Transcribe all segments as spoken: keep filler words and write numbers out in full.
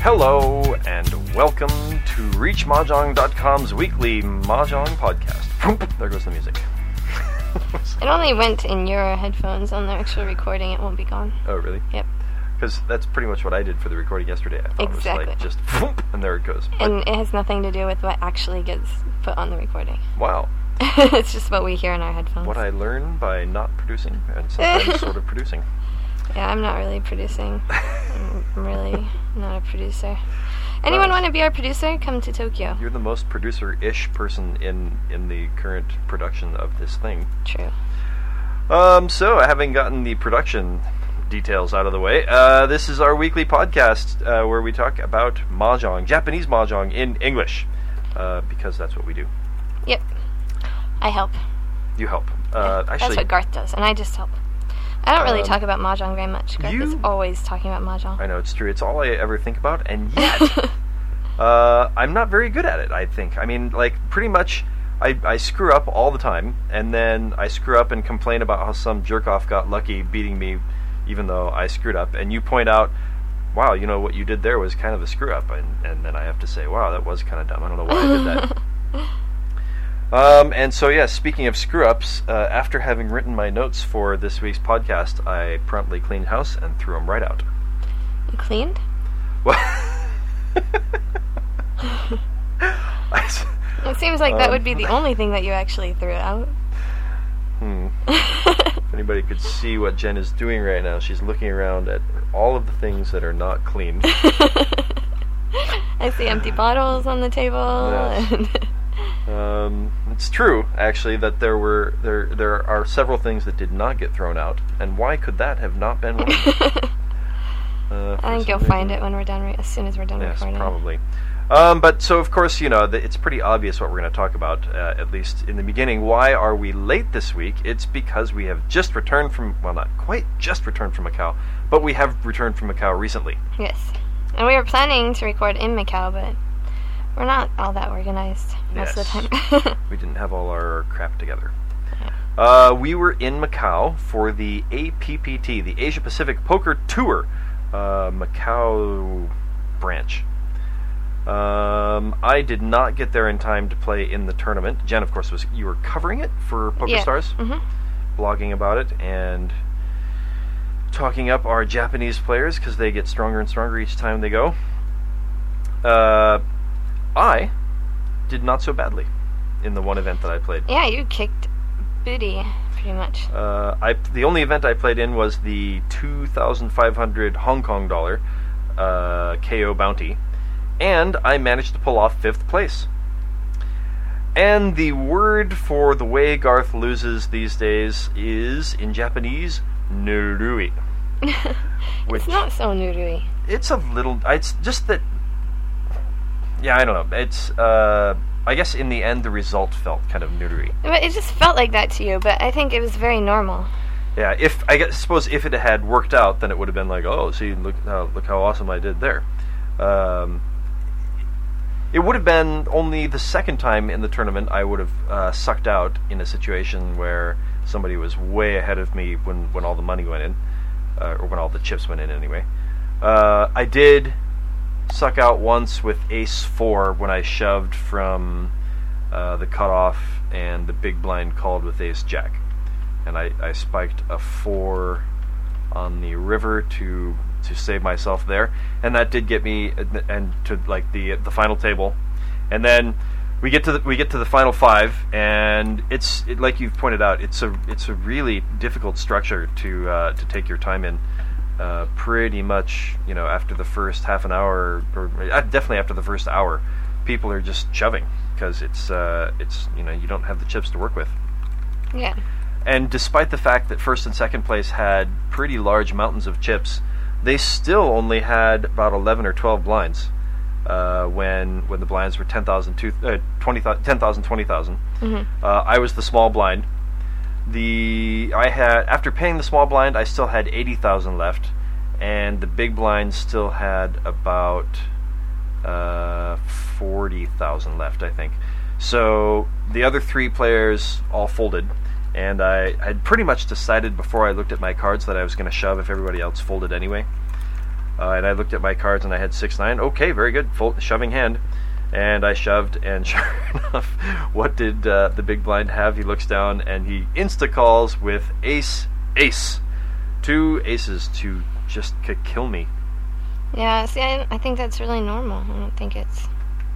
Hello, and welcome to Reach Mahjong dot com's weekly Mahjong podcast. There goes the music. It only went in your headphones. On the actual recording, it won't be gone. Oh, really? Yep. Because that's pretty much what I did for the recording yesterday. I thought Exactly. It was like just, and there it goes. But, And it has nothing to do with what actually gets put on the recording. wow. It's just what we hear in our headphones. What I learn by not producing, and sometimes sort of producing. Yeah, I'm not really producing. I'm really not a producer. Anyone Nice. want to be our producer? Come to Tokyo. You're the most producer-ish person in, in the current production of this thing. True. Um, so, having gotten the production details out of the way, uh, this is our weekly podcast uh, where we talk about Mahjong, Japanese Mahjong in English, uh, because that's what we do. Yep. I help. You help. Uh, That's actually, what Garth does, and I just help. I don't really Um, talk about Mahjong very much. Garth is you- always talking about Mahjong. I know it's true. It's all I ever think about, and yet uh, I'm not very good at it. I think. I mean, like pretty much, I, I screw up all the time, and then I screw up and complain about how some jerk off got lucky beating me, even though I screwed up. And you point out, wow, you know what you did there was kind of a screw up, and and then I have to say, wow, that was kind of dumb. I don't know why I did that. Um, and so, yeah, speaking of screw-ups, uh, after having written my notes for this week's podcast, I promptly cleaned house and threw them right out. You cleaned? Well, I s- It seems like that Um, would be the only thing that you actually threw out. hmm. If anybody could see what Jen is doing right now, she's looking around at all of the things that are not clean. I see empty bottles on the table. Yes. And Um, it's true, actually, that there were there there are several things that did not get thrown out, and why could that have not been one? of them? Uh, for I think some you'll reason. find it when we're done, re- as soon as we're done Yes, recording. probably. Um, but so, of course, you know, the, it's pretty obvious what we're going to talk about, uh, at least in the beginning. Why are we late this week? It's because we have just returned from, well, not quite just returned from Macau, but we have returned from Macau recently. Yes. And we were planning to record in Macau, but we're not all that organized most Yes. of the time. We didn't have all our crap together. Uh, we were in Macau for the A P P T, the Asia Pacific Poker Tour, uh, Macau branch. Um, I did not get there in time to play in the tournament. Jen, of course, was you were covering it for Poker Yeah. Stars, hmm blogging about it and talking up our Japanese players because they get stronger and stronger each time they go. Uh, I did not so badly in the one event that I played. Yeah, you kicked booty, pretty much. Uh, I the only event I played in was the two thousand five hundred Hong Kong dollar uh, K O bounty, and I managed to pull off fifth place. And the word for the way Garth loses these days is, in Japanese, nurui. Which It's not so nurui. it's a little. It's just that. Yeah, I don't know. It's. Uh, I guess in the end, the result felt kind of nurui. But it just felt like that to you, but I think it was very normal. Yeah, if I guess, suppose if it had worked out, then it would have been like, oh, see, look how look how awesome I did there. Um, it would have been only the second time in the tournament I would have uh, sucked out in a situation where somebody was way ahead of me when, when all the money went in, uh, or when all the chips went in anyway. Uh, I did suck out once with ace four when I shoved from uh, the cutoff and the big blind called with ace jack. And I, I spiked a four on the river to to save myself there, and that did get me and, and to like the the final table, and then we get to the we get to the final five, and it's it, like you've pointed out, it's a it's a really difficult structure to uh, to take your time in. Uh, pretty much, you know, after the first half an hour, or uh, definitely after the first hour, people are just shoving because it's uh, it's you know you don't have the chips to work with. Yeah. And despite the fact that first and second place had pretty large mountains of chips, they still only had about eleven or twelve blinds uh, when when the blinds were ten thousand, uh, twenty, ten thousand, twenty thousand. Mm-hmm. Uh, I was the small blind. The I had after paying the small blind, I still had eighty thousand left, and the big blind still had about uh, forty thousand left, I think. So the other three players all folded. And I had pretty much decided before I looked at my cards that I was going to shove if everybody else folded anyway. Uh, and I looked at my cards, and I had six nine. Okay, very good. Full shoving hand. And I shoved, and sure enough, what did uh, the big blind have? He looks down, and he insta-calls with ace, ace. Two aces to just k- kill me. Yeah, see, I, I think that's really normal. I don't think it's...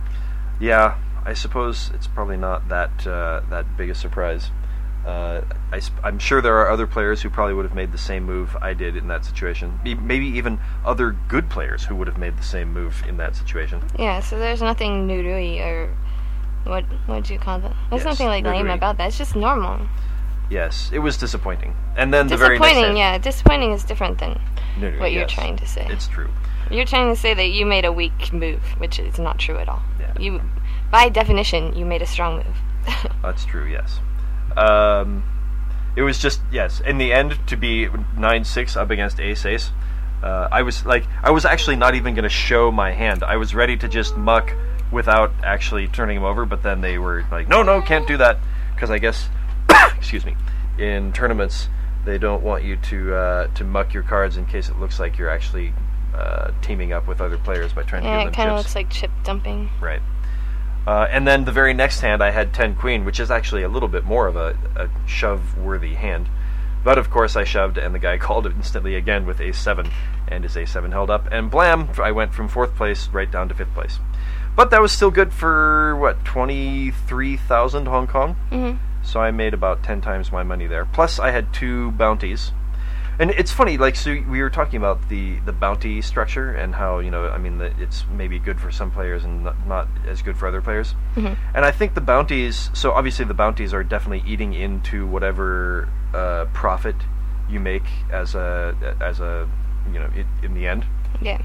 Yeah, I suppose it's probably not that uh, that big a surprise. Uh, I sp- I'm sure there are other players who probably would have made the same move I did in that situation. E- Maybe even other good players who would have made the same move in that situation. Yeah, so there's nothing nurui or... What what do you call that? There's Yes, nothing like lame nurui. about that. It's just normal. Yes, it was disappointing. And then the very next Disappointing, hand, yeah. Disappointing is different than No, no, what you're yes, trying to say. It's true. You're trying to say that you made a weak move, which is not true at all. Yeah. You, by definition, you made a strong move. That's true, yes. Um, it was just, yes, in the end, to be nine six up against ace ace, uh, I was like, I was actually not even going to show my hand. I was ready to just muck without actually turning him over, but then they were like, no, no, can't do that, because I guess, excuse me, in tournaments, they don't want you to uh, to muck your cards in case it looks like you're actually uh, teaming up with other players by trying to Yeah, give it them kind of chips. looks like chip dumping. Right. Uh, and then the very next hand, I had ten queen, which is actually a little bit more of a, a shove-worthy hand. But of course, I shoved, and the guy called it instantly again with ace seven, and his ace seven held up. And blam, I went from fourth place right down to fifth place. But that was still good for, what, twenty-three thousand Hong Kong? Mm-hmm. So I made about ten times my money there. Plus, I had two bounties. And it's funny, like, so we were talking about the, the bounty structure and how, you know, I mean, the, it's maybe good for some players and not, not as good for other players. Mm-hmm. And I think the bounties, so obviously the bounties are definitely eating into whatever uh, profit you make as a, as a you know, in, in the end. Yeah.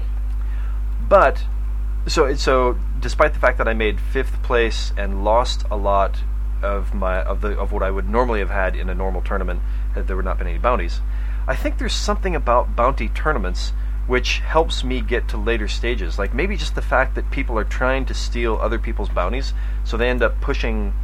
But, so so despite the fact that I made fifth place and lost a lot of my of the of what I would normally have had in a normal tournament had there would not been any bounties, I think there's something about bounty tournaments which helps me get to later stages. Like maybe just the fact that people are trying to steal other people's bounties, so they end up pushing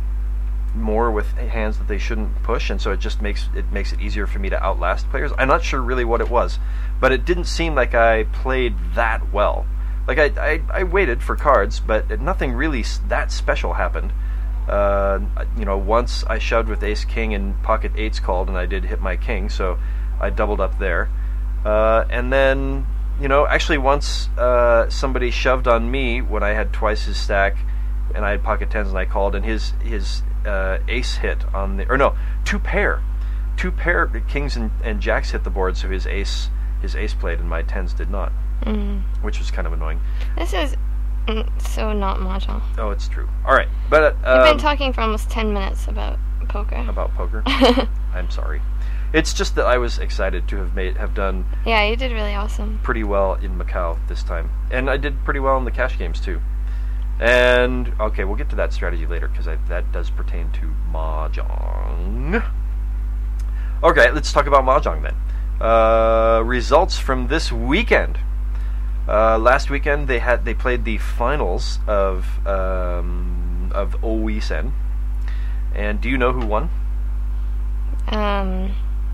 more with hands that they shouldn't push, and so it just makes it makes it easier for me to outlast players. I'm not sure really what it was, but it didn't seem like I played that well. Like I I, I waited for cards, but nothing really s- that special happened. Uh, you know, once I shoved with ace king and pocket eights called, and I did hit my king, so I doubled up there. Uh, and then, you know, actually once uh, somebody shoved on me when I had twice his stack, and I had pocket tens, and I called, and his his uh, ace hit on the, or no, two pair, two pair kings and, and jacks hit the board, so his ace his ace played, and my tens did not, Mm. which was kind of annoying. This is mm, so not mahjong. Oh, it's true. All right, but uh, You've um, been talking for almost ten minutes about poker. about poker. I'm sorry. It's just that I was excited to have made have done Yeah, you did really awesome. pretty well in Macau this time, and I did pretty well in the cash games too. And okay, we'll get to that strategy later because that does pertain to mahjong. Okay, let's talk about mahjong then. Uh, results from this weekend. Uh, last weekend they had they played the finals of um, of Oisen. And do you know who won? Um,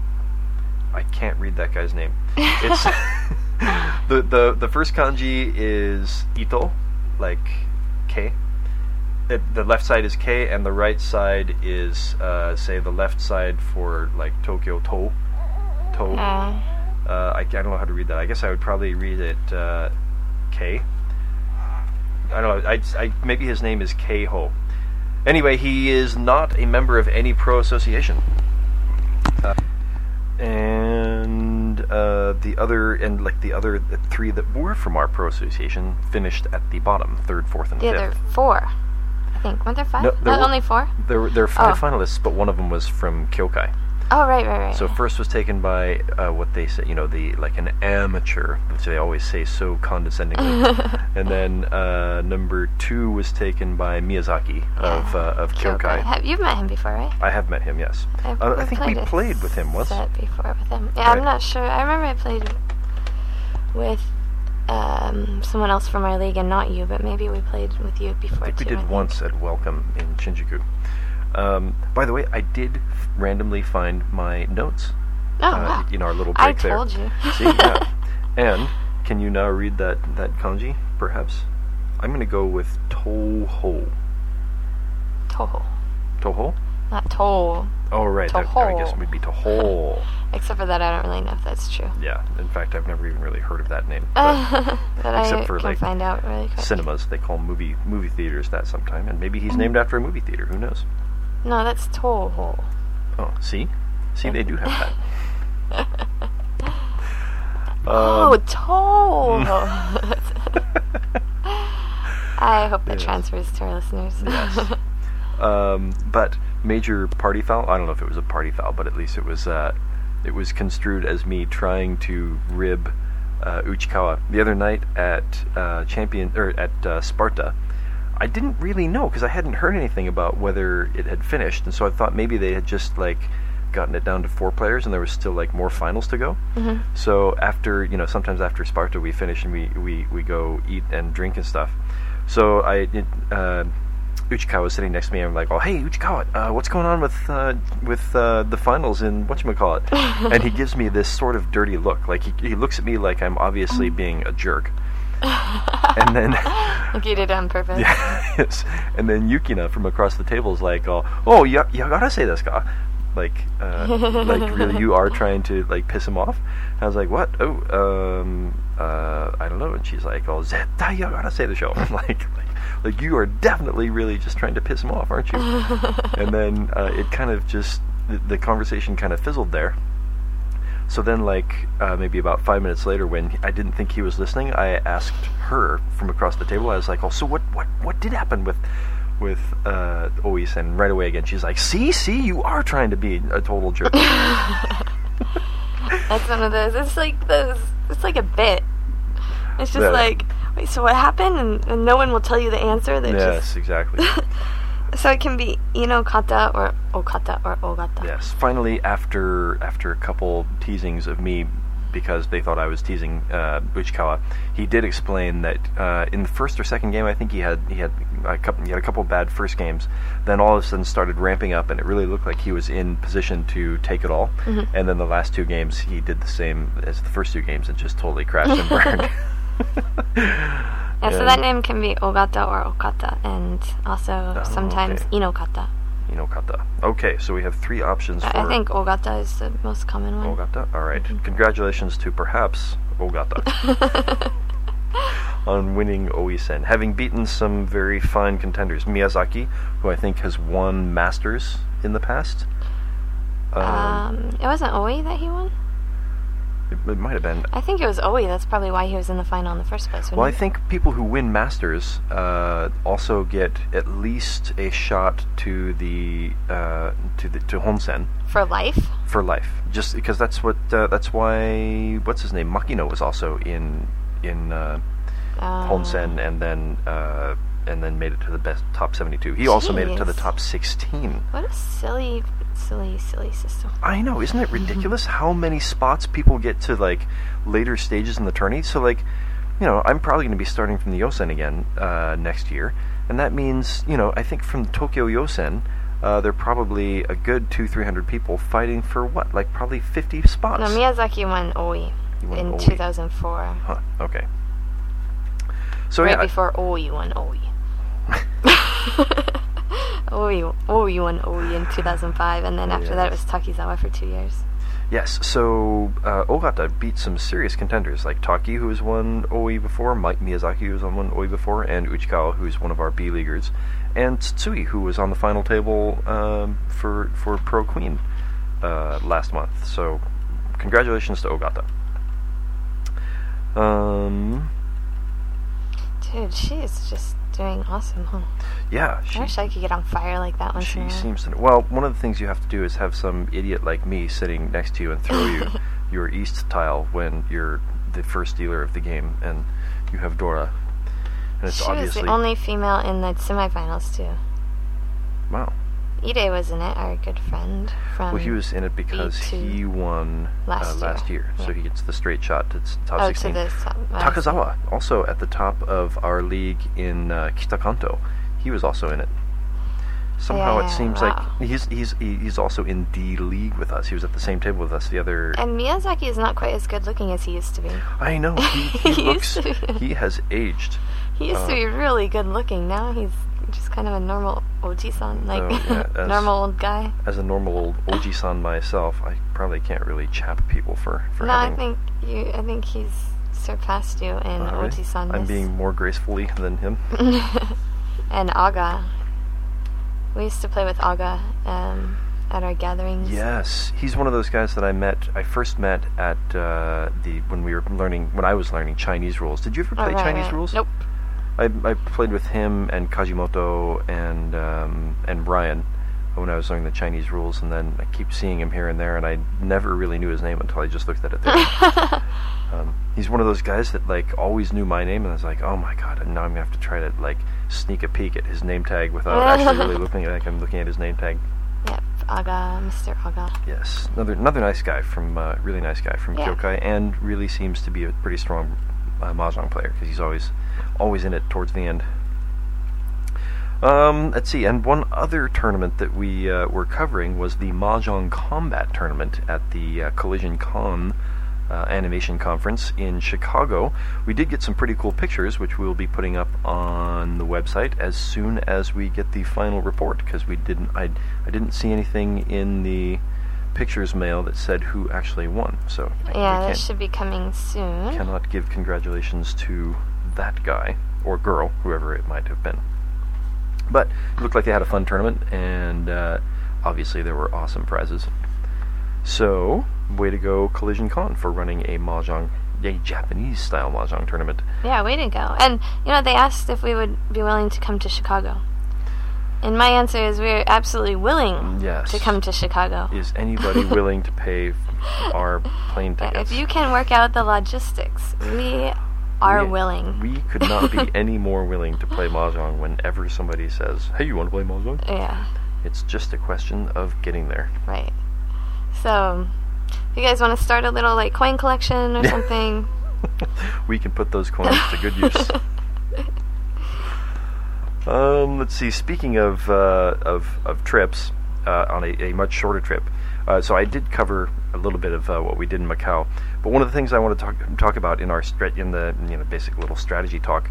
I can't read that guy's name. It's the the the first kanji is Ito, like K. It, the left side is K, and the right side is uh, say the left side for like Tokyo To. To. uh, Uh, I, I don't know how to read that. I guess I would probably read it uh, K. I don't know. I, I maybe his name is K-Ho. Anyway, he is not a member of any pro association. Uh, and uh, the other and like the other three that were from our pro association finished at the bottom, third, fourth, and the fifth. other four, I think. Weren't there five? No, No, there were- only four? There were there were five Oh. finalists, but one of them was from Kyokai. Oh, right, right, right. So first was taken by uh, what they say, you know, the like an amateur, which they always say so condescendingly. And then uh, number two was taken by Miyazaki of uh, of Kyokai. Have, you've met him before, right? I have met him, yes. I've- Uh, I we've think we a played with him once. set before with him. Yeah, Right. I'm not sure. I remember I played with um, someone else from our league, and not you, but maybe we played with you before I think we too. did once at Welcome in Shinjuku. Um, by the way, I did f- randomly find my notes Oh, uh, wow. in our little I break there. told you. See, yeah. And Can you now read that, that kanji, perhaps? I'm going to go with Toho. Toho. Toho? Not to. Oh, right. That, I guess it would be Toho. Except for that, I don't really know if that's true. Yeah. In fact, I've never even really heard of that name. But, but except I for, can like, find out really quick. cinemas. They call movie movie theaters that sometime. And maybe he's named after a movie theater. Who knows? No, that's Toho. Oh, see? See, they do have that. Oh, um, Toho! I hope that Yes. transfers to our listeners. Yes. Um, but major party foul. I don't know if it was a party foul, but at least it was. Uh, it was construed as me trying to rib uh, Uchikawa the other night at uh, champion or at uh, Sparta. I didn't really know because I hadn't heard anything about whether it had finished, and so I thought maybe they had just like gotten it down to four players, and there was still like more finals to go. Mm-hmm. So after you know, sometimes after Sparta, we finish and we we, we go eat and drink and stuff. So I did. Uh, Uchikawa was sitting next to me, and I'm like, "Oh, hey, Uchikawa, uh, what's going on with uh, with uh, the finals in whatchamacallit?" And he gives me this sort of dirty look, like he, he looks at me like I'm obviously being a jerk. And then, like you did it on purpose. yeah, yes. And then Yukina from across the table is like, "Oh, oh, you you gotta say this, guy." Like, uh, like really, you are trying to like piss him off. And I was like, "What? Oh, um, uh, I don't know." And she's like, "Oh, Zeta, you gotta say the show." I'm like, like, like you are definitely really just trying to piss him off, aren't you? And then uh, it kind of just the, the conversation kind of fizzled there. So then, like uh, maybe about five minutes later, when I didn't think he was listening, I asked her from across the table. I was like, "Oh, so what? What? What did happen with?" with uh, Ois, and right away again she's like, see, see, you are trying to be a total jerk. That's one of those, it's like those, it's like a bit. It's just Yeah. like, wait, so what happened? And, and no one will tell you the answer. They Yes, just... exactly. So it can be ino kata or okata or ogata. Yes, finally, after after a couple teasings of me, because they thought I was teasing uh, Uchikawa, he did explain that uh, in the first or second game, I think he had he had a couple he had a couple bad first games. Then all of a sudden started ramping up, and it really looked like he was in position to take it all. Mm-hmm. And then the last two games, he did the same as the first two games and just totally crashed and burned. Yeah, so And- that name can be ogata or okata, and also Oh, sometimes okay. inokata. Inokata. Okay, so we have three options for I I think ogata is the most common one. Ogata. All right. Mm-hmm. Congratulations to perhaps Ogata on winning Oisen, having beaten some very fine contenders. Miyazaki, who I think has won Masters in the past. Um, Um, it wasn't Oi that he won? it, it might have been. I think it was Oi. That's probably why he was in the final in the first place. Well, I wouldn't think people who win Masters uh, also get at least a shot to the uh, to the to Honsen it? For life? for life. Just because that's what uh, that's why what's his name Makino was also in in uh, Uh, Honsen and then uh, and then made it to the best top seventy-two. He also made it to the Jeez. top sixteen. What a silly, silly, silly system. I know, isn't it ridiculous how many spots people get to like later stages in the tourney? So like, you know, I'm probably going to be starting from the Yosen again uh, next year, and that means, you know, I think from the Tokyo Yosen, uh, there are probably a good two, three hundred people fighting for what, like probably fifty spots. No, Miyazaki won Oi He won in Oi. two thousand four. Huh. Okay. So right yeah, before Oi won Oi. Oi, Oi won Oi in two thousand five, and then after that it was Takizawa for two years. yes. So uh, Ogata beat some serious contenders like Taki, who has won Oi before, Mike Miyazaki, who has won Oi before, and Uchikawa, who's one of our B leaguers, and Tsui, who was on the final table um, for for Pro Queen uh, last month. So congratulations to Ogata. Um. Dude, she is just doing awesome, huh? Yeah, I she, wish I could get on fire like that once in she a while. seems to. Well, one of the things you have to do is have some idiot like me sitting next to you and throw you your East tile when you're the first dealer of the game, and you have Dora, and it's She was obviously the only female in the semifinals too. wow. Ide was in it, our good friend from. Well, he was in it because B two he won last uh, last year, year. so Yeah. he gets the straight shot to s- top oh, sixteen. to this. Um, Takazawa, also at the top of our league in uh, Kitakanto, he was also in it. somehow Yeah, it seems wow. like he's he's he- he's also in D League with us. He was at the same table with us the other. And Miyazaki is not quite as good looking as he used to be. I know he, he He looks used to be. he has aged. He used Uh, to be really good looking. Now he's just kind of a normal oji-san, like Oh, yeah, as- normal old guy. As a normal old Oji-san myself, I probably can't really chap people for for No, having. I think you. I think he's surpassed you in Uh, really? oji-san. I'm being more gracefully than him. And Aga. We used to play with Aga um, at our gatherings. Yes, he's one of those guys that I met. I first met at uh, the when we were learning when I was learning Chinese rules. Did you ever Oh, play right, Chinese right. rules? Nope. I, I played with him and Kajimoto and um, and Brian when I was learning the Chinese rules, and then I keep seeing him here and there, and I never really knew his name until I just looked at it there. um, he's one of those guys that like always knew my name, and I was like, oh my god, and now I'm gonna have to try to like sneak a peek at his name tag without actually really looking like I'm looking at his name tag. Yep, Aga, Mister Aga. Yes, another another nice guy from uh, really nice guy from Yeah. Kyokai, and really seems to be a pretty strong uh, mahjong player because he's always always in it towards the end. Um, let's see, and one other tournament that we uh, were covering was the Mahjong Combat Tournament at the uh, Collision Con uh, Animation Conference in Chicago. We did get some pretty cool pictures, which we'll be putting up on the website as soon as we get the final report, because we didn't, I, I didn't see anything in the pictures mail that said who actually won. So Yeah, we that can't- should be coming soon. cannot give congratulations to that guy or girl, whoever it might have been. But it looked like they had a fun tournament, and uh, obviously there were awesome prizes. So, way to go, Collision Con, for running a mahjong, a Japanese-style mahjong tournament. Yeah, way to go. And, you know, they asked if we would be willing to come to Chicago. And my answer is we're absolutely willing Yes. to come to Chicago. Is anybody willing to pay f- our plane tickets? If you can work out the logistics, we are we, willing. We could not be any more willing to play mahjong whenever somebody says, hey, you want to play mahjong? Yeah, It's just a question of getting there. right. So, if you guys want to start a little, like, coin collection or something, We can put those coins to good use. Um, let's see. Speaking of uh, of, of trips, uh, on a, a much shorter trip, uh, so I did cover a little bit of uh, what we did in Macau. But one of the things I want to talk talk about in our stra- in the you know basic little strategy talk,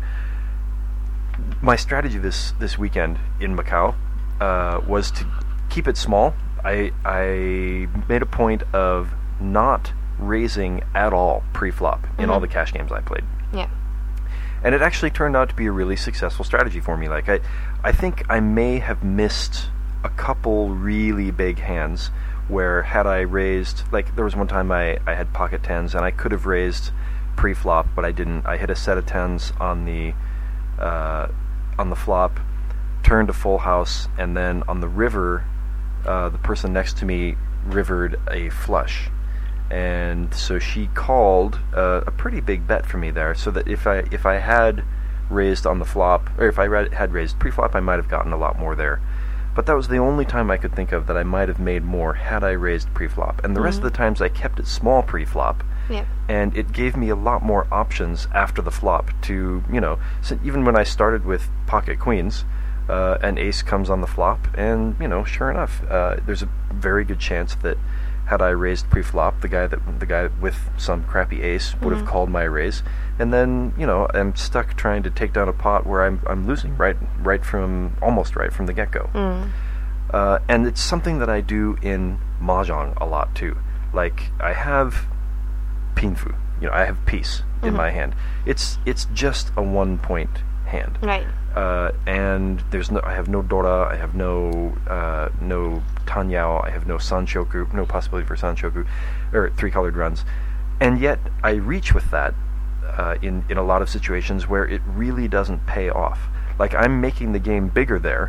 my strategy this this weekend in Macau uh, was to keep it small. I I made a point of not raising at all pre-flop in all Mhm. the cash games I played. yeah. And it actually turned out to be a really successful strategy for me. Like I, I think I may have missed a couple really big hands where had I raised, like there was one time I, I had pocket tens and I could have raised pre-flop, but I didn't. I hit a set of tens on the uh, on the flop, turned a full house, and then on the river, uh, the person next to me rivered a flush. And so she called uh, a pretty big bet for me there, so that if I if I had raised on the flop, or if I ra- had raised pre-flop, I might have gotten a lot more there. But that was the only time I could think of that I might have made more had I raised pre-flop. And the rest of Mhm. the times I kept it small pre-flop, Yeah. and it gave me a lot more options after the flop to, you know, so even when I started with pocket queens, uh, an ace comes on the flop, and, you know, sure enough, uh, there's a very good chance that had I raised pre-flop, the guy that the guy with some crappy ace would have Mhm. called my raise, and then you know I'm stuck trying to take down a pot where I'm I'm losing right right from almost right from the get-go. Mm. Uh, and it's something that I do in mahjong a lot too. Like I have pinfu, you know, I have piece in Mhm. my hand. It's it's just a one point hand. Right. Uh, and there's no, I have no Dora, I have no, uh, no Tanyao, I have no Sanshoku, no possibility for Sanshoku, or three colored runs, and yet I reach with that uh, in in a lot of situations where it really doesn't pay off. Like I'm making the game bigger there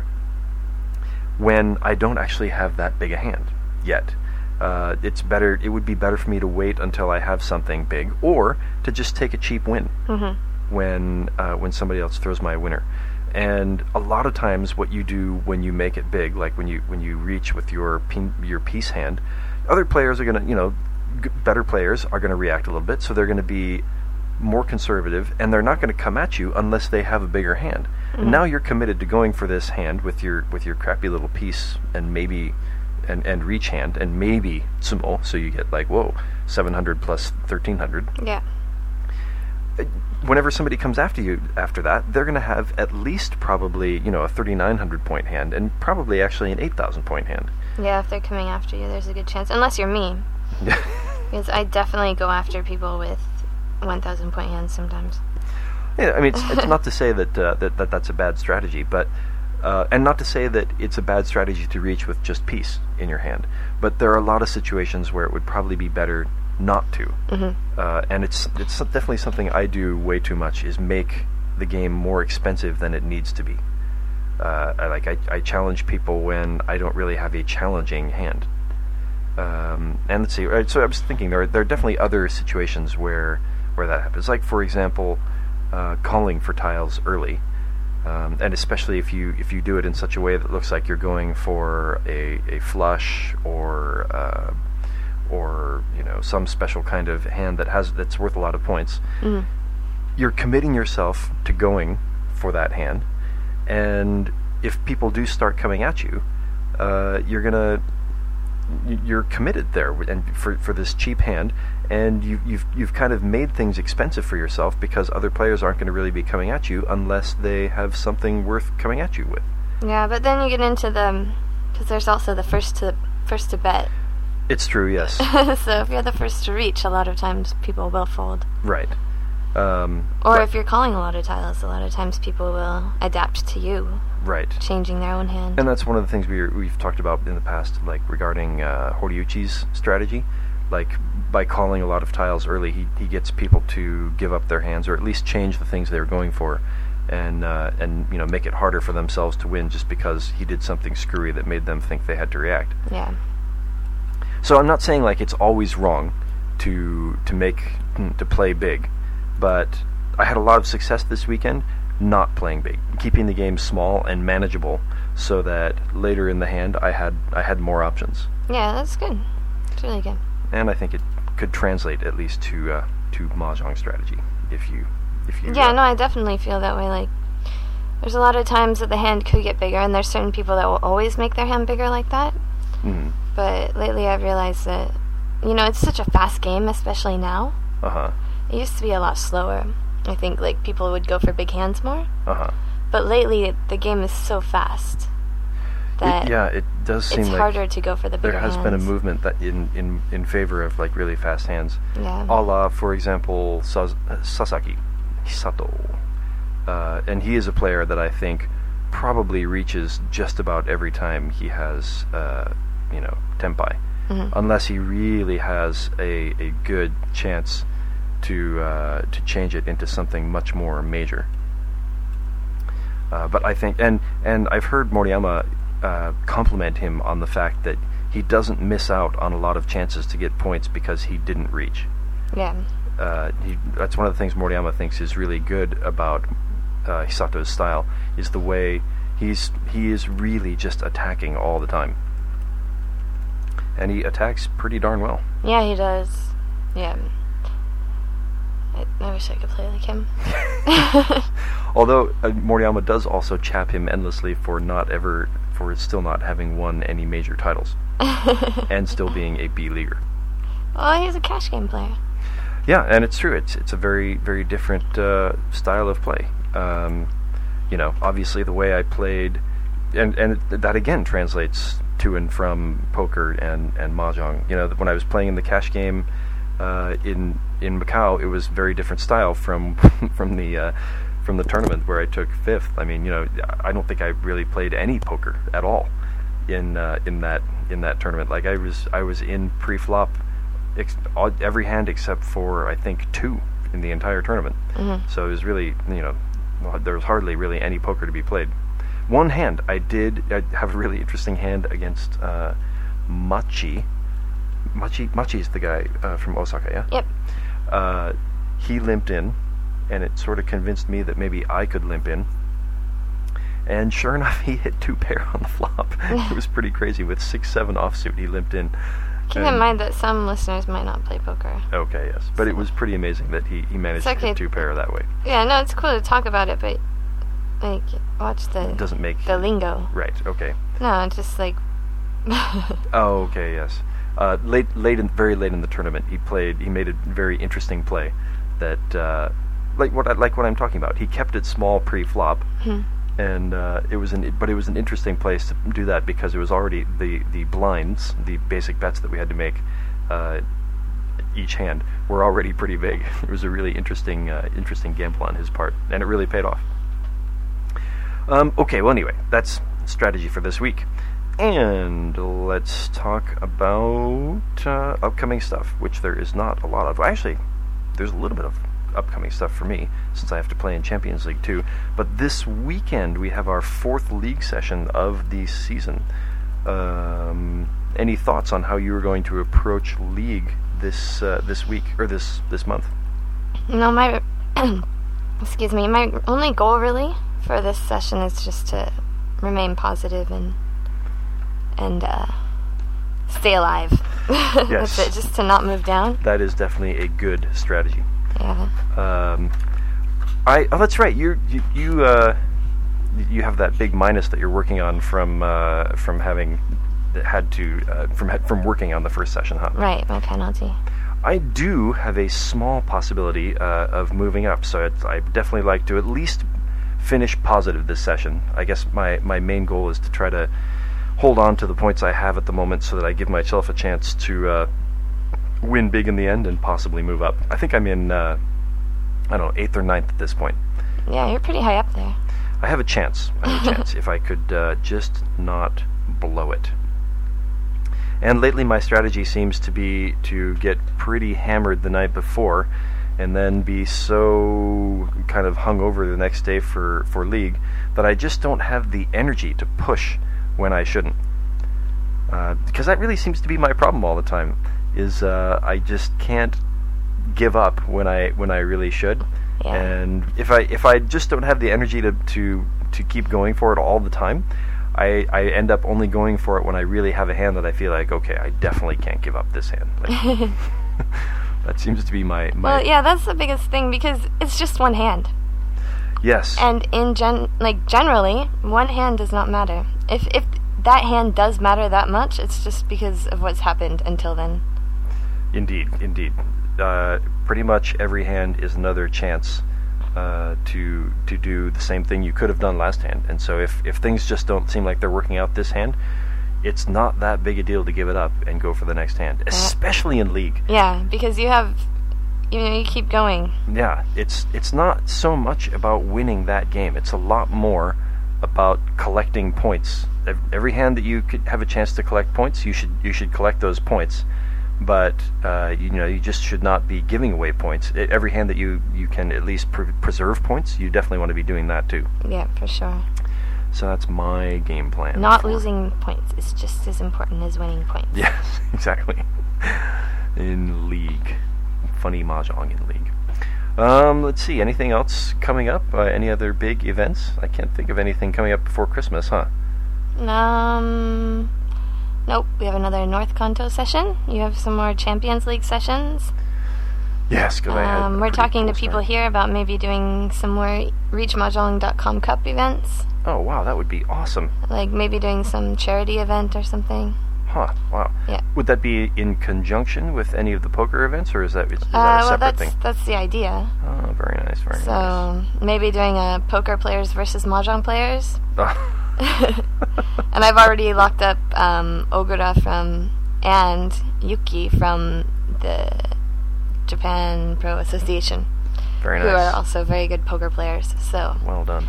when I don't actually have that big a hand yet. Uh, it's better. It would be better for me to wait until I have something big, or to just take a cheap win Mhm. when uh, when somebody else throws my winner. And a lot of times, what you do when you make it big, like when you when you reach with your pin, your piece hand, other players are gonna, you know, g- better players are gonna react a little bit, so they're gonna be more conservative, and they're not gonna come at you unless they have a bigger hand. Mm-hmm. And now you're committed to going for this hand with your with your crappy little piece and maybe and, and reach hand and maybe sumo, so you get like, whoa, seven hundred plus thirteen hundred. Yeah. Whenever somebody comes after you after that, they're going to have at least probably, you know, a thirty-nine hundred point hand and probably actually an eight thousand point hand. Yeah, if they're coming after you, there's a good chance. Unless you're me. Because I definitely go after people with one thousand point hands sometimes. Yeah, I mean, it's, it's not to say that, uh, that, that that's a bad strategy, but uh, and not to say that it's a bad strategy to reach with just piece in your hand. But there are a lot of situations where it would probably be better not to. Mm-hmm. Uh, and it's it's definitely something I do way too much, is make the game more expensive than it needs to be. Uh, I like I, I challenge people when I don't really have a challenging hand. Um, and let's see. So I was thinking there are, there are definitely other situations where where that happens. Like, for example, uh, calling for tiles early, um, and especially if you if you do it in such a way that looks like you're going for a, a flush or uh, or you know some special kind of hand that has that's worth a lot of points. Mm-hmm. You're committing yourself to going for that hand, and if people do start coming at you, uh, you're gonna you're committed there, and for for this cheap hand, and you, you've you've kind of made things expensive for yourself because other players aren't going to really be coming at you unless they have something worth coming at you with. Yeah, but then you get into the because there's also the first to first to bet. It's true, yes. So if you're the first to reach, a lot of times people will fold. Right. Um, or but, if you're calling a lot of tiles, a lot of times people will adapt to you. Right. Changing their own hand. And that's one of the things we we've talked about in the past, like regarding uh, Horiuchi's strategy. Like, by calling a lot of tiles early, he, he gets people to give up their hands, or at least change the things they were going for, and uh, and you know make it harder for themselves to win just because he did something screwy that made them think they had to react. Yeah. So I'm not saying like it's always wrong to to make to play big, but I had a lot of success this weekend not playing big, keeping the game small and manageable, so that later in the hand I had I had more options. Yeah, that's good. It's really good. And I think it could translate at least to uh, to mahjong strategy if you if you. Yeah, uh, no, I definitely feel that way. Like, there's a lot of times that the hand could get bigger, and there's certain people that will always make their hand bigger like that. Mm-hmm. But lately, I've realized that you know it's such a fast game, especially now. Uh huh. It used to be a lot slower. I think like people would go for big hands more. Uh huh. But lately, the game is so fast that It, yeah, it does seem it's like harder to go for the bigger there has hands. been a movement that in, in, in favor of like really fast hands. Yeah. A la, for example, Sas- uh, Sasaki Hisato. Uh, and he is a player that I think probably reaches just about every time he has, uh, you know, tenpai. Mm-hmm. Unless he really has a, a good chance to uh, to change it into something much more major. Uh, but I think, and, and I've heard Moriyama uh, compliment him on the fact that he doesn't miss out on a lot of chances to get points because he didn't reach. Yeah. Uh, he, that's one of the things Moriyama thinks is really good about uh, Hisato's style, is the way he's he is really just attacking all the time. And he attacks pretty darn well. Yeah, he does. Yeah. I, I wish I could play like him. Although uh, Moriyama does also chap him endlessly for not ever, for still not having won any major titles, and still being a B leaguer. Well, he's a cash game player. Yeah, and it's true. It's it's a very very different uh, style of play. Um, you know, obviously the way I played, and and it, that again translates to and from poker and and mahjong. You know, when I was playing in the cash game uh, in in Macau, it was very different style from from the uh, from the tournament where I took fifth. I mean, you know, I don't think I really played any poker at all in uh, in that in that tournament. Like I was I was in pre-flop ex- all, every hand except for I think two in the entire tournament. Mm-hmm. So it was really, you know, there was hardly really any poker to be played. One hand I did I have a really interesting hand against uh, Machi. Machi Machi is the guy uh, from Osaka, yeah. Yep. Uh, he limped in, and it sort of convinced me that maybe I could limp in. And sure enough, he hit two pair on the flop. It was pretty crazy. With six seven offsuit, he limped in. Keep in mind that some listeners might not play poker. Okay, yes. But it was pretty amazing that he, he managed It's okay. to hit two pair that way. Yeah, no, it's cool to talk about it, but like watch the It doesn't make the lingo. Right. Okay. No, it's just like. Oh, okay. Yes. Uh, late, late, in, very late in the tournament, he played. He made a very interesting play that, uh, like what I like what I'm talking about. He kept it small pre-flop, Hmm. and uh, it was an. But it was an interesting place to do that because it was already the the blinds, the basic bets that we had to make. Uh, each hand were already pretty big. It was a really interesting, uh, interesting gamble on his part, and it really paid off. Um, okay, well, anyway, that's strategy for this week. And let's talk about uh, upcoming stuff, which there is not a lot of. Actually, there's a little bit of upcoming stuff for me, since I have to play in Champions League too. But this weekend, we have our fourth league session of the season. Um, any thoughts on how you are going to approach League this uh, this week, or this, this month? No, my excuse me. My only goal really for this session is just to remain positive and and uh, stay alive. Yes. That's it. Just to not move down. That is definitely a good strategy. Yeah. Um, I oh, that's right. You you you, uh, you have that big minus that you're working on from uh, from having had to uh, from from working on the first session, huh? Right. My penalty. I do have a small possibility uh, of moving up, so it's, I definitely like to at least finish positive this session. I guess my my main goal is to try to hold on to the points I have at the moment, so that I give myself a chance to uh, win big in the end and possibly move up. I think I'm in uh, I don't know eighth or ninth at this point. Yeah, you're pretty high up there. I have a chance. I have a chance if I could uh, just not blow it. And lately my strategy seems to be to get pretty hammered the night before and then be so kind of hungover the next day for, for League that I just don't have the energy to push when I shouldn't. Uh, because that really seems to be my problem all the time, is uh, I just can't give up when I when I really should. Yeah. And if I if I just don't have the energy to, to, to keep going for it all the time, I, I end up only going for it when I really have a hand that I feel like, okay, I definitely can't give up this hand. Like, that seems to be my, my... Well, yeah, that's the biggest thing, because it's just one hand. Yes. And in gen, like generally, one hand does not matter. If if that hand does matter that much, it's just because of what's happened until then. Indeed, indeed. Uh, pretty much every hand is another chance uh, to to do the same thing you could have done last hand. And so if, if things just don't seem like they're working out this hand, it's not that big a deal to give it up and go for the next hand, especially in League. Yeah, because you have, you know, you keep going. Yeah, it's it's not so much about winning that game. It's a lot more about collecting points. Every hand that you could have a chance to collect points, you should you should collect those points. But uh, you know, you just should not be giving away points. Every hand that you, you can at least pre- preserve points, you definitely want to be doing that too. Yeah, for sure. So that's my game plan. Not for... losing points is just as important as winning points. Yes, exactly. In League, funny mahjong in League. Um, let's see. Anything else coming up? Uh, any other big events? I can't think of anything coming up before Christmas, huh? Um. Nope, we have another North Kanto session. You have some more Champions League sessions. Yes, because um, I had. We're talking cool to people start. here about maybe doing some more reach mahjong dot com Cup events. Oh wow, that would be awesome. Like maybe doing some charity event or something. Huh? Wow. Yeah. Would that be in conjunction with any of the poker events, or is that is, is Uh, that a well, separate that's thing? that's the idea. Oh, very nice, very So nice. maybe doing a poker players versus mahjong players. Oh. And I've already locked up um, Ogura from and Yuki from the Japan Pro Association, Very who nice. are also very good poker players. So Well done.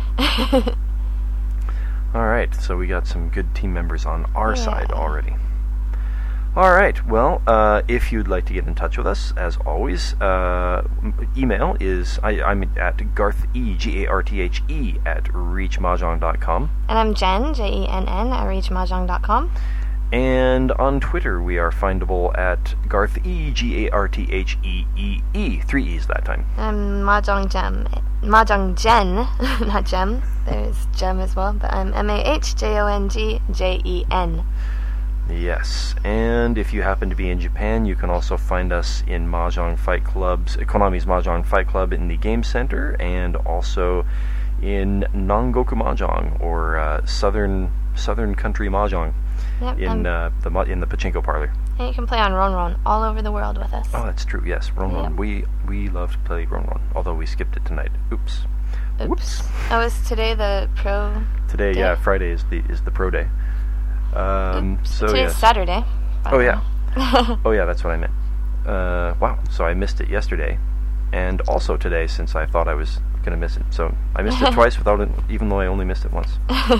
All right, so we got some good team members on our Yeah. side already. All right, well, uh, if you'd like to get in touch with us, as always, uh, m- email is, I, I'm at Garth E, G A R T H E, at reach mahjong dot com. and I'm Jen, J E N N, at reach mahjong dot com. And on Twitter, we are findable at Garth E, G A R T H E E E, three E's that time. I'm Mahjong Gem, Mahjong Jen, not Gem. There's Gem as well, but I'm M A H J O N G J E N. Yes, and if you happen to be in Japan, you can also find us in Mahjong Fight Club's, Konami's Mahjong Fight Club in the Game Center, and also in Nangoku Mahjong, or uh, Southern Southern Country Mahjong, Yep, in um, uh, the ma- in the pachinko parlor. and you can play on Ron Ron all over the world with us. Oh, that's true. Yes, Ronron. Yep. We we love to play Ronron, although we skipped it tonight. Oops. Oops. Whoops. Oh, is today the pro? Today, day? yeah, Friday is the is the pro day. Um, Oops. so Today's yes. Saturday. by Oh the yeah. way. Oh yeah, that's what I meant. Uh, wow. So I missed it yesterday, and also today, since I thought I was gonna miss it. So I missed it twice without it, even though I only missed it once.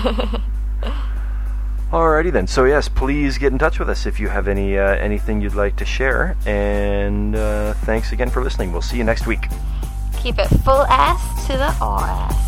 Alrighty then. So yes, please get in touch with us if you have any uh, anything you'd like to share. And uh, thanks again for listening. We'll see you next week. Keep it full ass to the R ass.